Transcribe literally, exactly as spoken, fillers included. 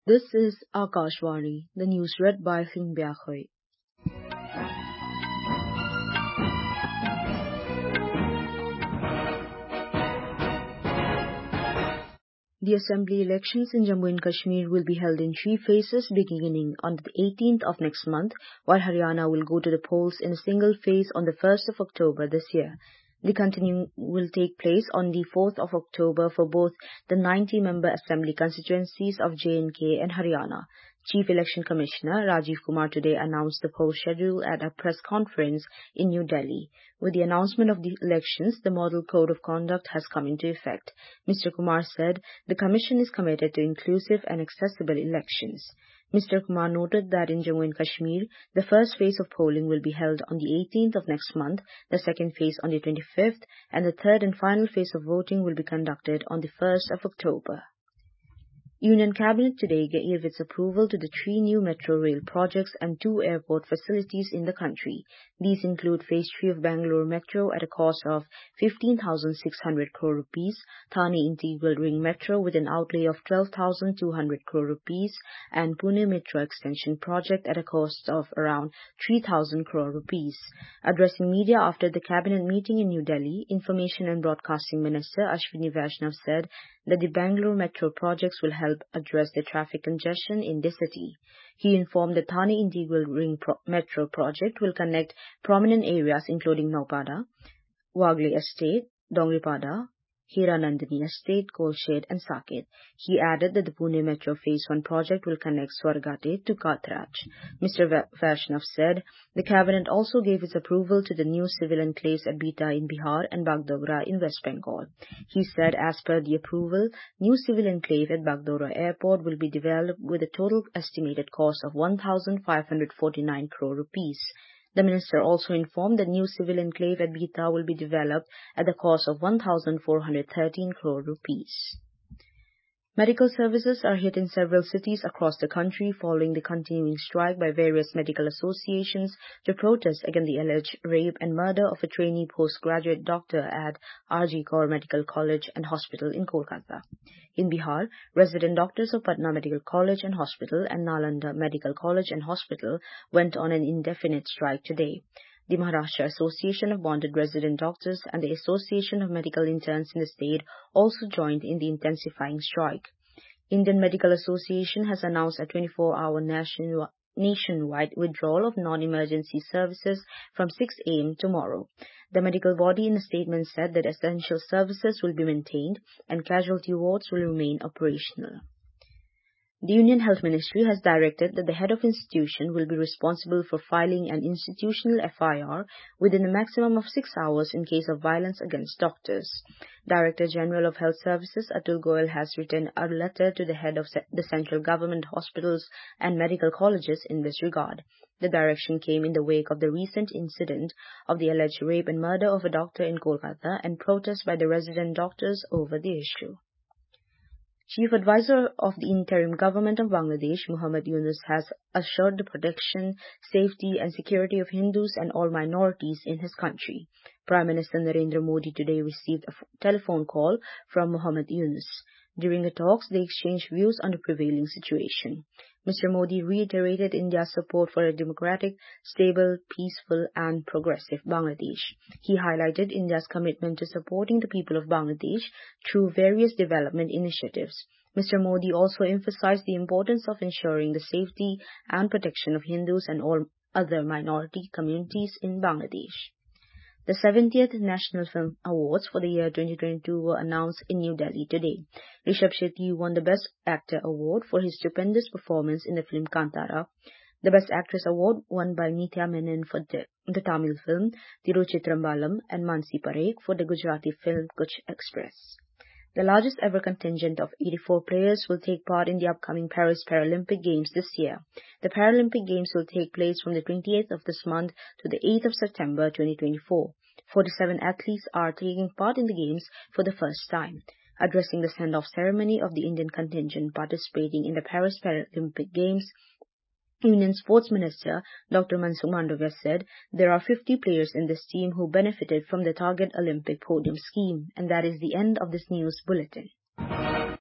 This is Akashvani, the news read by Sinbia Khoi. The assembly elections in Jammu and Kashmir will be held in three phases beginning on the eighteenth of next month, while Haryana will go to the polls in a single phase on the first of October this year. The continuing will take place on the fourth of October for both the ninety-member assembly constituencies of J and K and Haryana. Chief Election Commissioner Rajiv Kumar today announced the poll schedule at a press conference in New Delhi. With the announcement of the elections, the Model Code of Conduct has come into effect. Mister Kumar said the Commission is committed to inclusive and accessible elections. Mister Kumar noted that in Jammu and Kashmir, the first phase of polling will be held on the eighteenth of next month, the second phase on the twenty-fifth, and the third and final phase of voting will be conducted on the first of October. Union Cabinet today gave its approval to the three new metro rail projects and two airport facilities in the country. These include Phase three of Bangalore Metro at a cost of fifteen thousand six hundred crore rupees, Thane Integral Ring Metro with an outlay of twelve thousand two hundred crore rupees, and Pune Metro Extension Project at a cost of around three thousand crore rupees. Addressing media after the Cabinet meeting in New Delhi, Information and Broadcasting Minister Ashwini Vaishnav said that the Bangalore Metro projects will help address the traffic congestion in the city. He informed the Thane Integral Ring Pro- Metro project will connect prominent areas including Naupada, Wagle Estate, Dongripada, Hiranandani Estate, Kolshed and Saket. He added that the Pune Metro Phase one project will connect Swargate to Kathraj. Mister Vaishnav said the Cabinet also gave its approval to the new civil enclaves at Bita in Bihar and Bagdogra in West Bengal. He said as per the approval, new civil enclave at Bagdogra Airport will be developed with a total estimated cost of one thousand five hundred forty-nine crore rupees. The minister also informed that new civil enclave at Bita will be developed at the cost of one thousand four hundred thirteen crore rupees. Medical services are hit in several cities across the country following the continuing strike by various medical associations to protest against the alleged rape and murder of a trainee postgraduate doctor at R G Kaur Medical College and Hospital in Kolkata. In Bihar, resident doctors of Patna Medical College and Hospital and Nalanda Medical College and Hospital went on an indefinite strike today. The Maharashtra Association of Bonded Resident Doctors and the Association of Medical Interns in the state also joined in the intensifying strike. Indian Medical Association has announced a twenty-four hour nation, nationwide withdrawal of non-emergency services from six a m tomorrow. The medical body in a statement said that essential services will be maintained and casualty wards will remain operational. The Union Health Ministry has directed that the head of institution will be responsible for filing an institutional F I R within a maximum of six hours in case of violence against doctors. Director General of Health Services Atul Goyal has written a letter to the head of the central government hospitals and medical colleges in this regard. The direction came in the wake of the recent incident of the alleged rape and murder of a doctor in Kolkata and protests by the resident doctors over the issue. Chief Advisor of the Interim Government of Bangladesh, Muhammad Yunus, has assured the protection, safety and security of Hindus and all minorities in his country. Prime Minister Narendra Modi today received a telephone call from Muhammad Yunus. During the talks, they exchanged views on the prevailing situation. Mister Modi reiterated India's support for a democratic, stable, peaceful and progressive Bangladesh. He highlighted India's commitment to supporting the people of Bangladesh through various development initiatives. Mister Modi also emphasized the importance of ensuring the safety and protection of Hindus and all other minority communities in Bangladesh. The seventieth National Film Awards for the year twenty twenty-two were announced in New Delhi today. Rishabh Shetty won the Best Actor award for his stupendous performance in the film Kantara. The Best Actress award won by Nithya Menon for the, the Tamil film Tiruchitrambalam and Mansi Parekh for the Gujarati film Kuch Express. The largest ever contingent of eighty-four players will take part in the upcoming Paris Paralympic Games this year. The Paralympic Games will take place from the twenty-eighth of this month to the eighth of September twenty twenty-four. forty-seven athletes are taking part in the Games for the first time. Addressing the send-off ceremony of the Indian contingent participating in the Paris Paralympic Games, Union Sports Minister Doctor Mansukh Mandavia said there are fifty players in this team who benefited from the Target Olympic Podium scheme, and that is the end of this news bulletin.